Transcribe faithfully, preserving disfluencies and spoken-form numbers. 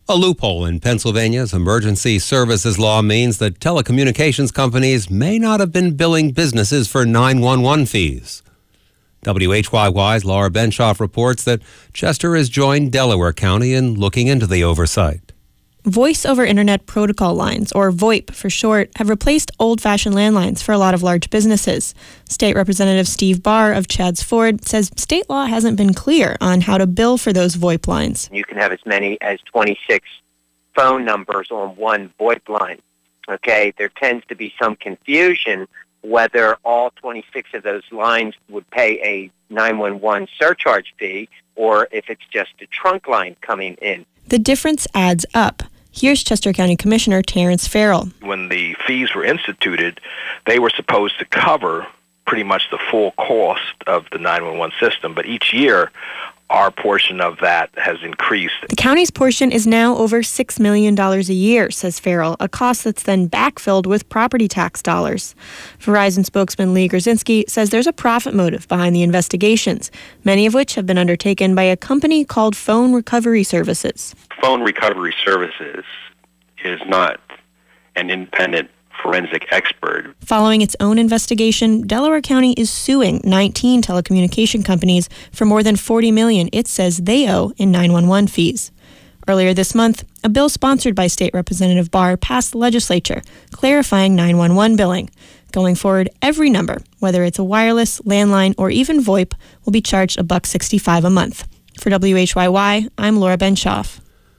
A loophole in Pennsylvania's emergency services law means that telecommunications companies may not have been billing businesses for nine one one fees. W H Y Y's Laura Benshoff reports that Chester has joined Delaware County in looking into the oversight. Voice over Internet Protocol lines, or VoIP for short, have replaced old-fashioned landlines for a lot of large businesses. State Representative Steve Barr of Chadds Ford says state law hasn't been clear on how to bill for those VoIP lines. You can have as many as twenty-six phone numbers on one VoIP line. Okay, there tends to be some confusion whether all twenty-six of those lines would pay a nine one one surcharge fee or if it's just a trunk line coming in. The difference adds up. Here's Chester County Commissioner Terrence Farrell. When the fees were instituted, they were supposed to cover pretty much the full cost of the nine one one system, but each year our portion of that has increased. The county's portion is now over six million dollars a year, says Farrell, a cost that's then backfilled with property tax dollars. Verizon spokesman Lee Grzinski says there's a profit motive behind the investigations, many of which have been undertaken by a company called Phone Recovery Services. Phone Recovery Services is not an independent forensic expert. Following its own investigation, Delaware County is suing nineteen telecommunication companies for more than forty million dollars it says they owe in nine one one fees. Earlier this month, a bill sponsored by State Representative Barr passed the legislature, clarifying nine one one billing. Going forward, every number, whether it's a wireless, landline, or even VoIP, will be charged a buck sixty-five a month. For W H Y Y, I'm Laura Benshoff.